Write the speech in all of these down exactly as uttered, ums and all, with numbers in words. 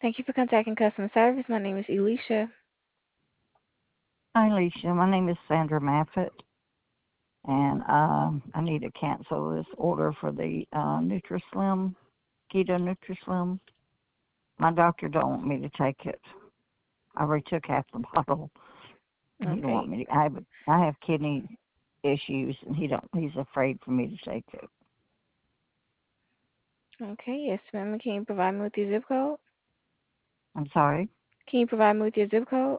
Thank you for contacting customer service. My name is Elisha. Hi, Alicia. My name is Sandra Maffett, and um, I need to cancel this order for the uh, NutriSlim, Keto NutriSlim. My doctor don't want me to take it. I already took half the bottle. He don't want Okay. me to. I have, I have kidney issues, and he don't. He's afraid for me to take it. Okay, yes, ma'am. Can you provide me with your zip code? I'm sorry. Can you provide me with your zip code?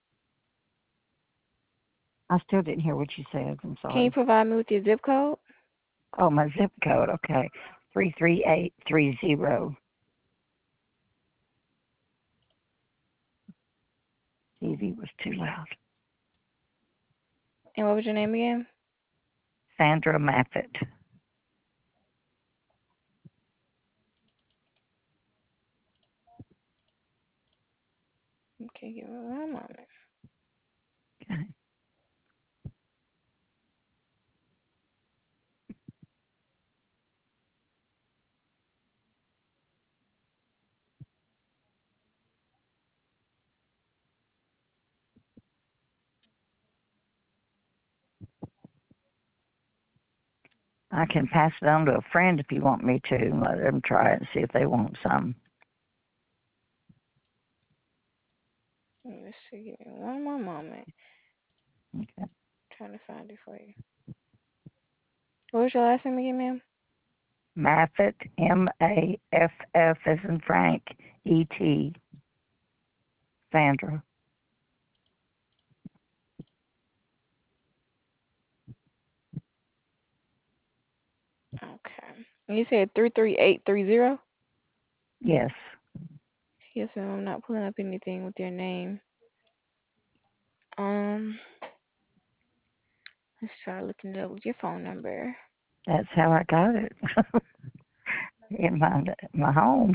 I still didn't hear what you said. I'm Can you sorry. provide me with your zip code? Oh, my zip code. Okay, three three eight three zero. T V was too loud. And what was your name again? Sandra Maffett. Okay, give me one moment. Okay. I can pass it on to a friend if you want me to, and let them try it and see if they want some. Let's see. Give me one more moment. Okay. Trying to find it for you. What was your last name again, ma'am? Maffett, M A F F as in Frank, E T, Sandra. Okay. And you said three three eight three zero? Yes. Yes, ma'am. I'm not pulling up anything with your name. Um, let's try looking it up with your phone number. That's how I got it in my my home.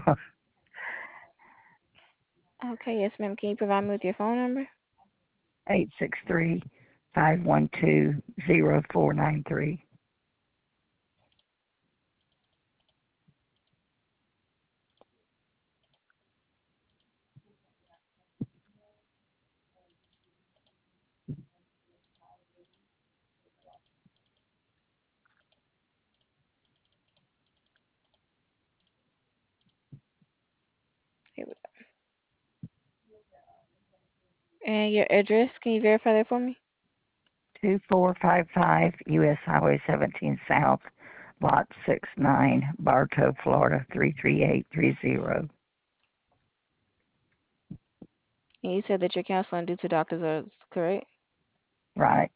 Okay, yes, ma'am. Can you provide me with your phone number? Eight six three five one two zero four nine three. Here we go. And your address? Can you verify that for me? Two four five five U S Highway seventeen South, Lot six nine, Bartow, Florida three three eight three zero. And you said that you're canceling due to doctor's orders, correct? Right.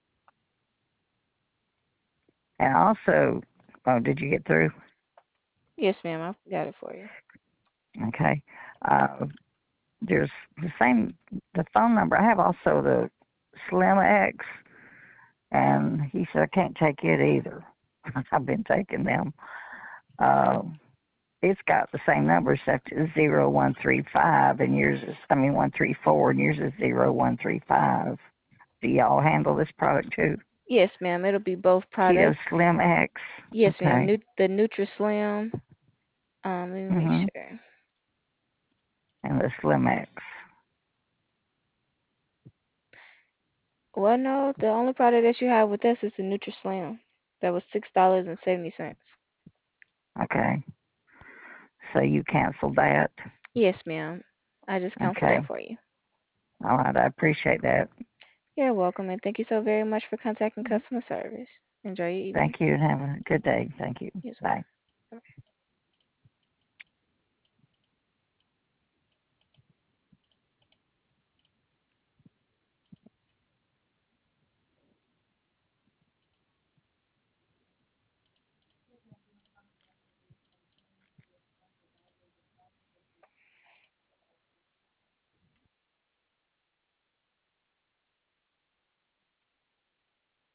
And also, oh, did you get through? Yes, ma'am. I've got it for you. Okay. Uh, there's the same, the phone number. I have also the Slim X, and he said I can't take it either. I've been taking them. Uh, it's got the same number except it's zero one three five, and yours is, I mean, one three four, and yours is zero one three five. Do y'all handle this product too? Yes, ma'am. It'll be both Keto products. Slim X. Yes, ma'am. Okay. Nu- the NutriSlim. Um, let me make Mhm. sure. And the Slim X. Well, no, the only product that you have with us is the NutriSlim. That was six dollars and seventy cents. Okay. So you canceled that. Yes, ma'am. I just canceled that Okay. for you. All right. I appreciate that. You're welcome, and thank you so very much for contacting customer service. Enjoy your evening. Thank you and have a good day. Thank you. Yes, well. Bye.